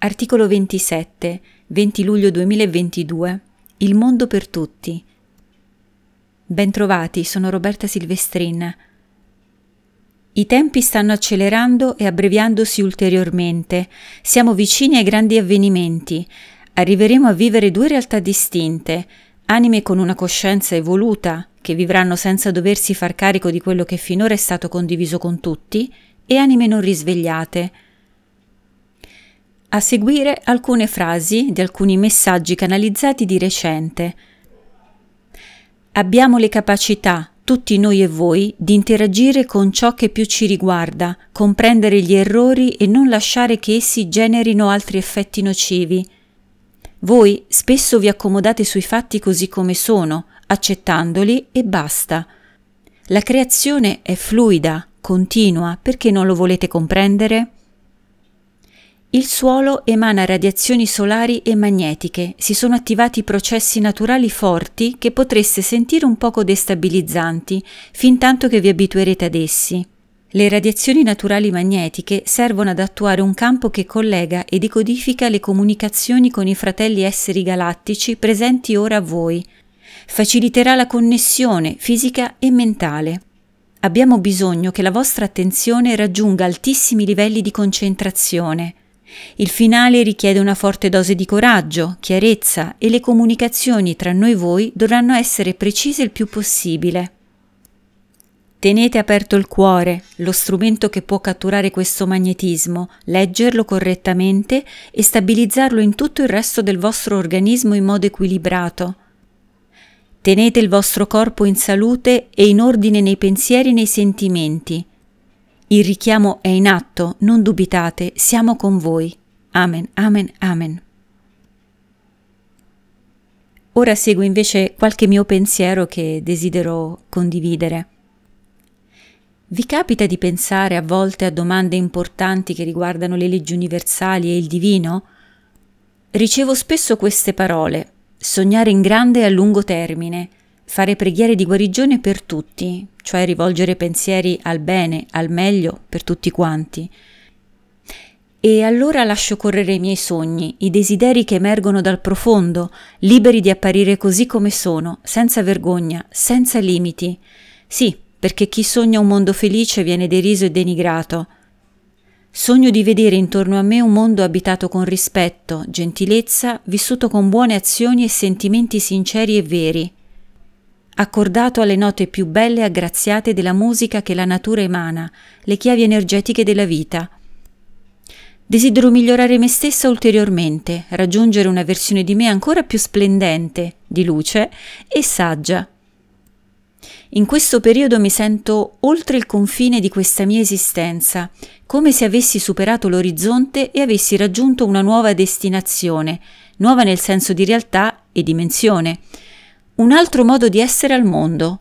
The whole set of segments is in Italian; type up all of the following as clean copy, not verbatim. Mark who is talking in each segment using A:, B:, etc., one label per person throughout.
A: Articolo 27, 20 luglio 2022. Il mondo per tutti. Bentrovati, sono Roberta Silvestrin. I tempi stanno accelerando e abbreviandosi ulteriormente. Siamo vicini ai grandi avvenimenti. Arriveremo a vivere due realtà distinte, anime con una coscienza evoluta, che vivranno senza doversi far carico di quello che finora è stato condiviso con tutti, e anime non risvegliate. A seguire alcune frasi di alcuni messaggi canalizzati di recente. Abbiamo le capacità, tutti noi e voi, di interagire con ciò che più ci riguarda, comprendere gli errori e non lasciare che essi generino altri effetti nocivi. Voi spesso vi accomodate sui fatti così come sono, accettandoli e basta. La creazione è fluida, continua, perché non lo volete comprendere? Il suolo emana radiazioni solari e magnetiche, si sono attivati processi naturali forti che potreste sentire un poco destabilizzanti, fintanto che vi abituerete ad essi. Le radiazioni naturali magnetiche servono ad attuare un campo che collega e decodifica le comunicazioni con i fratelli esseri galattici presenti ora a voi. Faciliterà la connessione fisica e mentale. Abbiamo bisogno che la vostra attenzione raggiunga altissimi livelli di concentrazione. Il finale richiede una forte dose di coraggio, chiarezza e le comunicazioni tra noi e voi dovranno essere precise il più possibile. Tenete aperto il cuore, lo strumento che può catturare questo magnetismo, leggerlo correttamente e stabilizzarlo in tutto il resto del vostro organismo in modo equilibrato. Tenete il vostro corpo in salute e in ordine nei pensieri e nei sentimenti. Il richiamo è in atto, non dubitate, siamo con voi. Amen, amen, amen. Ora segue invece qualche mio pensiero che desidero condividere. Vi capita di pensare a volte a domande importanti che riguardano le leggi universali e il divino? Ricevo spesso queste parole: sognare in grande e a lungo termine, fare preghiere di guarigione per tutti, cioè rivolgere pensieri al bene, al meglio per tutti quanti. E allora lascio correre i miei sogni, i desideri che emergono dal profondo, liberi di apparire così come sono, senza vergogna, senza limiti. Sì, perché chi sogna un mondo felice viene deriso e denigrato. Sogno di vedere intorno a me un mondo abitato con rispetto, gentilezza, vissuto con buone azioni e sentimenti sinceri e veri, accordato alle note più belle e aggraziate della musica che la natura emana, le chiavi energetiche della vita. Desidero migliorare me stessa ulteriormente, raggiungere una versione di me ancora più splendente, di luce e saggia. In questo periodo mi sento oltre il confine di questa mia esistenza, come se avessi superato l'orizzonte e avessi raggiunto una nuova destinazione, nuova nel senso di realtà e dimensione, un altro modo di essere al mondo.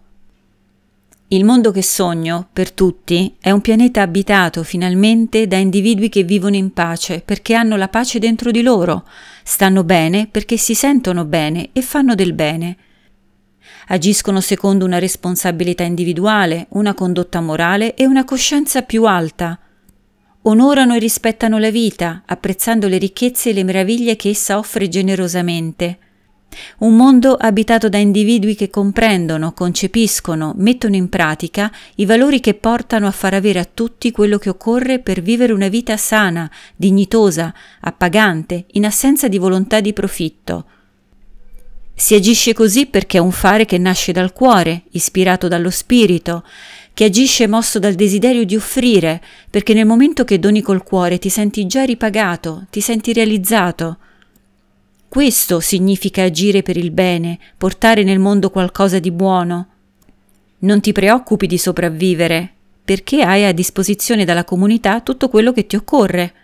A: Il mondo che sogno, per tutti, è un pianeta abitato finalmente da individui che vivono in pace perché hanno la pace dentro di loro, stanno bene perché si sentono bene e fanno del bene. Agiscono secondo una responsabilità individuale, una condotta morale e una coscienza più alta. Onorano e rispettano la vita, apprezzando le ricchezze e le meraviglie che essa offre generosamente. Un mondo abitato da individui che comprendono, concepiscono, mettono in pratica i valori che portano a far avere a tutti quello che occorre per vivere una vita sana, dignitosa, appagante, in assenza di volontà di profitto. Si agisce così perché è un fare che nasce dal cuore, ispirato dallo spirito, che agisce mosso dal desiderio di offrire, perché nel momento che doni col cuore ti senti già ripagato, ti senti realizzato. Questo significa agire per il bene, portare nel mondo qualcosa di buono. Non ti preoccupi di sopravvivere, perché hai a disposizione dalla comunità tutto quello che ti occorre.